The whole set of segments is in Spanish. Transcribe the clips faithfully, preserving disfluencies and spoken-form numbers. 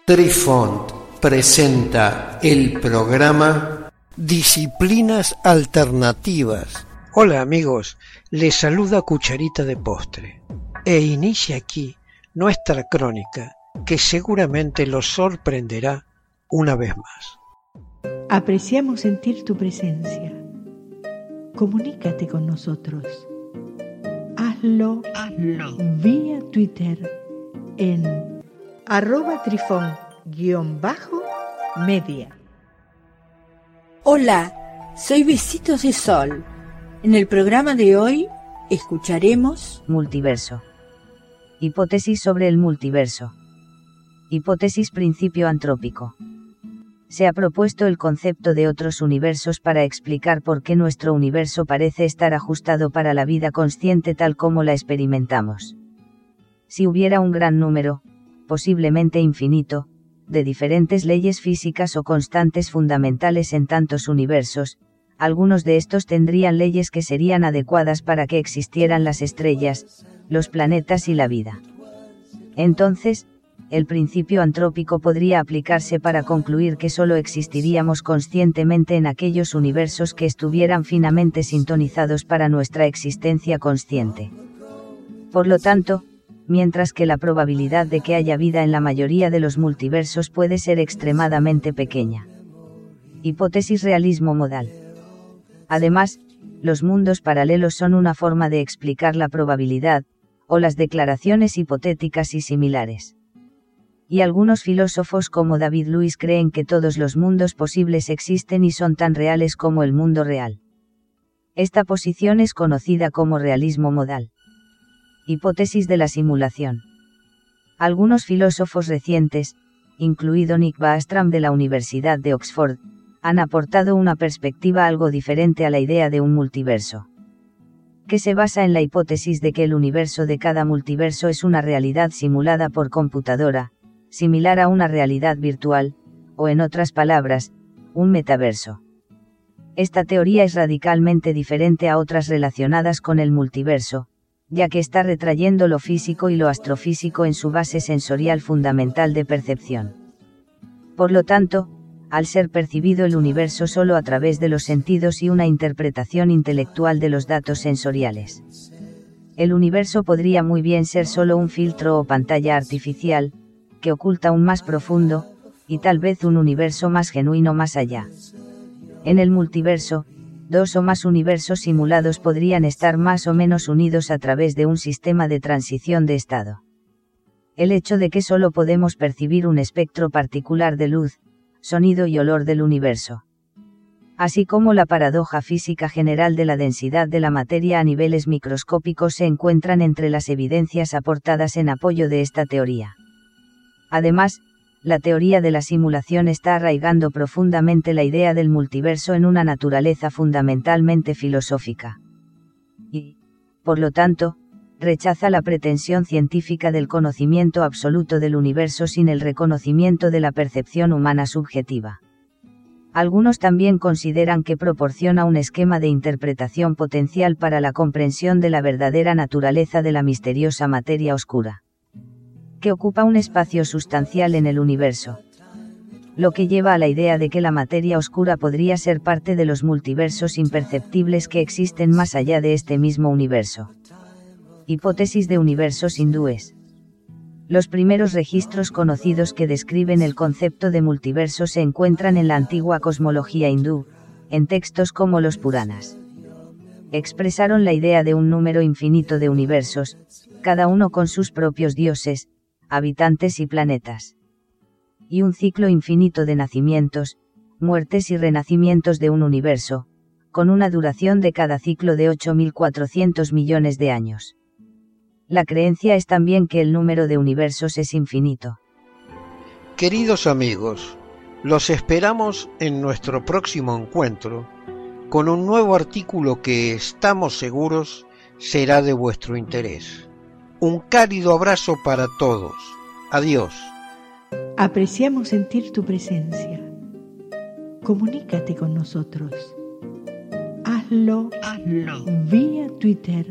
Trifont presenta el programa Disciplinas Alternativas. Hola amigos, les saluda Cucharita de Postre e inicia aquí nuestra crónica que seguramente los sorprenderá una vez más. Apreciamos sentir tu presencia. Comunícate con nosotros. Hazlo, Hazlo. vía Twitter en arroba trifón guión bajo media. Hola, soy Besitos de Sol. En el programa de hoy escucharemos Multiverso. Hipótesis sobre el multiverso. Hipótesis principio antrópico. Se ha propuesto el concepto de otros universos para explicar por qué nuestro universo parece estar ajustado para la vida consciente tal como la experimentamos. Si hubiera un gran número, posiblemente infinito, de diferentes leyes físicas o constantes fundamentales en tantos universos, algunos de estos tendrían leyes que serían adecuadas para que existieran las estrellas, los planetas y la vida. Entonces, el principio antrópico podría aplicarse para concluir que solo existiríamos conscientemente en aquellos universos que estuvieran finamente sintonizados para nuestra existencia consciente. Por lo tanto, mientras que la probabilidad de que haya vida en la mayoría de los multiversos puede ser extremadamente pequeña. Hipótesis realismo modal. Además, los mundos paralelos son una forma de explicar la probabilidad, o las declaraciones hipotéticas y similares. Y algunos filósofos como David Lewis creen que todos los mundos posibles existen y son tan reales como el mundo real. Esta posición es conocida como realismo modal. Hipótesis de la simulación. Algunos filósofos recientes, incluido Nick Bostrom de la Universidad de Oxford, han aportado una perspectiva algo diferente a la idea de un multiverso, que se basa en la hipótesis de que el universo de cada multiverso es una realidad simulada por computadora, similar a una realidad virtual, o en otras palabras, un metaverso. Esta teoría es radicalmente diferente a otras relacionadas con el multiverso, ya que está retrayendo lo físico y lo astrofísico en su base sensorial fundamental de percepción. Por lo tanto, al ser percibido el universo solo a través de los sentidos y una interpretación intelectual de los datos sensoriales, el universo podría muy bien ser solo un filtro o pantalla artificial, que oculta un más profundo, y tal vez un universo más genuino más allá. En el multiverso, dos o más universos simulados podrían estar más o menos unidos a través de un sistema de transición de estado. El hecho de que solo podemos percibir un espectro particular de luz, sonido y olor del universo, así como la paradoja física general de la densidad de la materia a niveles microscópicos se encuentran entre las evidencias aportadas en apoyo de esta teoría. Además, la teoría de la simulación está arraigando profundamente la idea del multiverso en una naturaleza fundamentalmente filosófica. Y, por lo tanto, rechaza la pretensión científica del conocimiento absoluto del universo sin el reconocimiento de la percepción humana subjetiva. Algunos también consideran que proporciona un esquema de interpretación potencial para la comprensión de la verdadera naturaleza de la misteriosa materia oscura, que ocupa un espacio sustancial en el universo, lo que lleva a la idea de que la materia oscura podría ser parte de los multiversos imperceptibles que existen más allá de este mismo universo. Hipótesis de universos hindúes. Los primeros registros conocidos que describen el concepto de multiverso se encuentran en la antigua cosmología hindú, en textos como los Puranas. Expresaron la idea de un número infinito de universos, cada uno con sus propios dioses, habitantes y planetas. Y un ciclo infinito de nacimientos, muertes y renacimientos de un universo, con una duración de cada ciclo de ocho mil cuatrocientos millones de años. La creencia es también que el número de universos es infinito. Queridos amigos, los esperamos en nuestro próximo encuentro con un nuevo artículo que estamos seguros será de vuestro interés. Un cálido abrazo para todos. Adiós. Apreciamos sentir tu presencia. Comunícate con nosotros. Hazlo, Hazlo. vía Twitter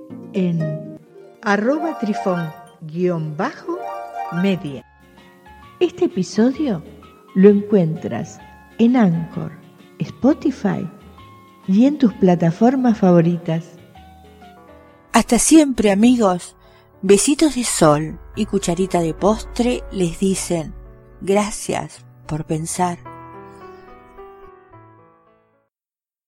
en arroba trifón guión bajo media. Este episodio lo encuentras en Anchor, Spotify y en tus plataformas favoritas. Hasta siempre, amigos. Besitos de sol y cucharita de postre les dicen gracias por pensar.